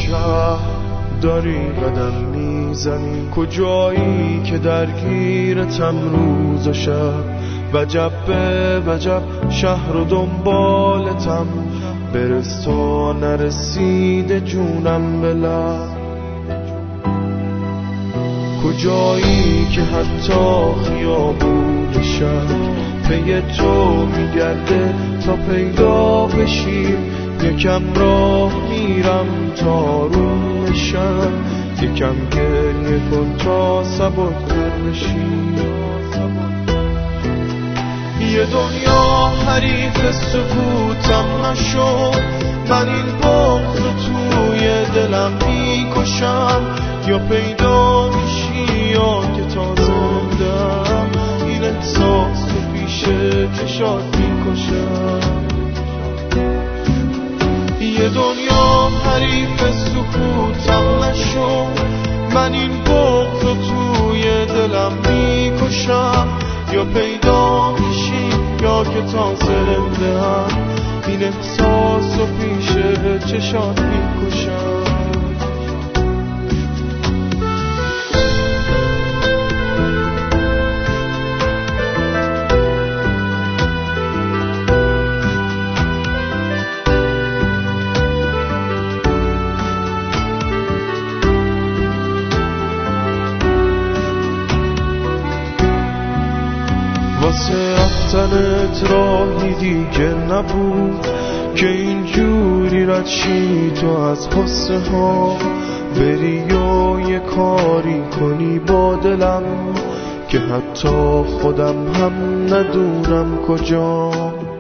شهر داری قدم میزنی؟ کجایی که درگیرتم روز و شب؟ وجب به وجب شهر و دنبالتم، برس تا نرسیده جونم به لب. کجایی که حتی خیابون شهر پی تو میگرده تا پیدا بشیم؟ یکم راه میرم تا روم شب، یکم گریه کن تا سبک‌تر بشیم. یه دنیا حریف سکوتم نشو، من این بغض رو توی دلم میکشم. یا پیدا میشی یا که تا زندم، این احساس رو پیش چشات میکشم. یه دنیا حریف سکوتم نشو، من این بغض رو توی دلم میکشم. یا پیدا میشی یا که تا زنده هم، این احساس رو پیش چشات میکشم. واسه رفتنت راهی دیگه نبود که اینجوری رد شی تو از قصه ها، بری و یه کاری کنی با دلم که حتی خودم هم ندونم کجا.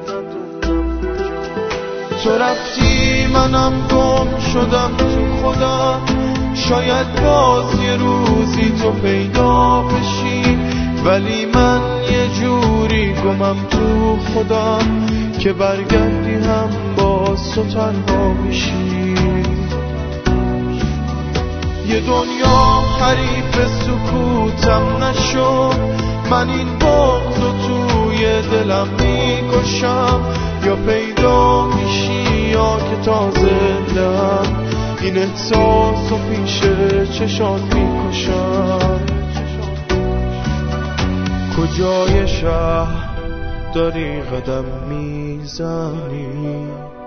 تو رفتی منم گم شدم تو خودم، شاید باز یه روزی تو پیدا بشی، ولی من یه جوری گمم تو خودم که برگردی هم باز تو تنها میشی. یه دنیا حریف سکوتم نشو، من این بغض رو توی دلم میکشم. یا پیدا میشی یا که تا زندم، این احساس رو پیش چشات میکشم. کجای شهر داری قدم میزنی؟